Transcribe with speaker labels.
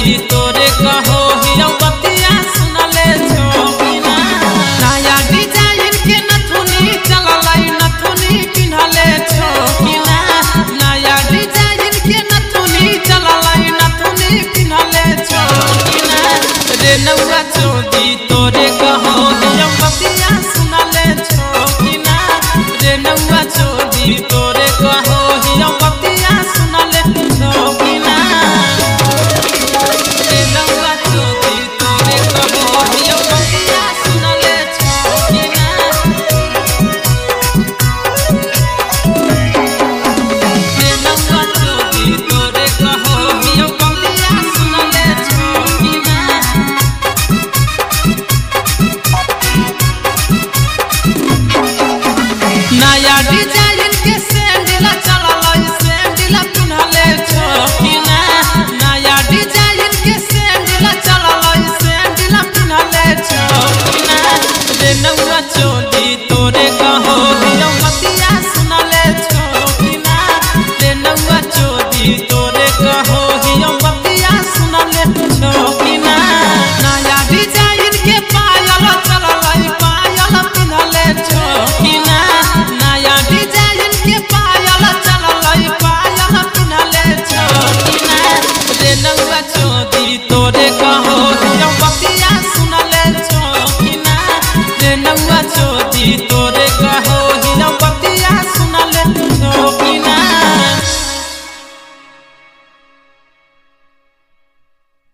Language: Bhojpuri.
Speaker 1: चोली तोरे कहो हियो बतिया सुनले छोकिना नया डिजाइन के नथुनी चललै नथुनी पिन्हले छोकिना नया डिजाइन के नथुनी चललै नथुनी पिन्हले छोकिना रे नौआ चोली तोरे कहो हियो बतिया सुनले छोकिना रे नौआ चोली तोरे कहो हियो बतिया सुनले छोकिना रे नौआ चोली तोरे कहो हियो बतिया सुनले छोकिना रे नौआ चोली तोरे कहो हियो बतिया सुनले छोकिना नया डिजाइन के सैंडल चललै सैंडल पिन्हले छोकिना नया डिजाइन के सैंडल चललै सैंडल पिन्हले छोकिना रे नौआ चोली तोरे कहो हियो बतिया सुनले छोकिना रे नौआ चोली तोरे कहो हियो बतिया सुनले छोकिना नया डिजाइन के पायल चललै पायल पिन्हले छोकिना नया डिजाइन के पायल चललै पायल पिन्हले छोकिना रे नौआ चोली तोरे कहो हियो बतिया सुनले छोकिना रे नौआ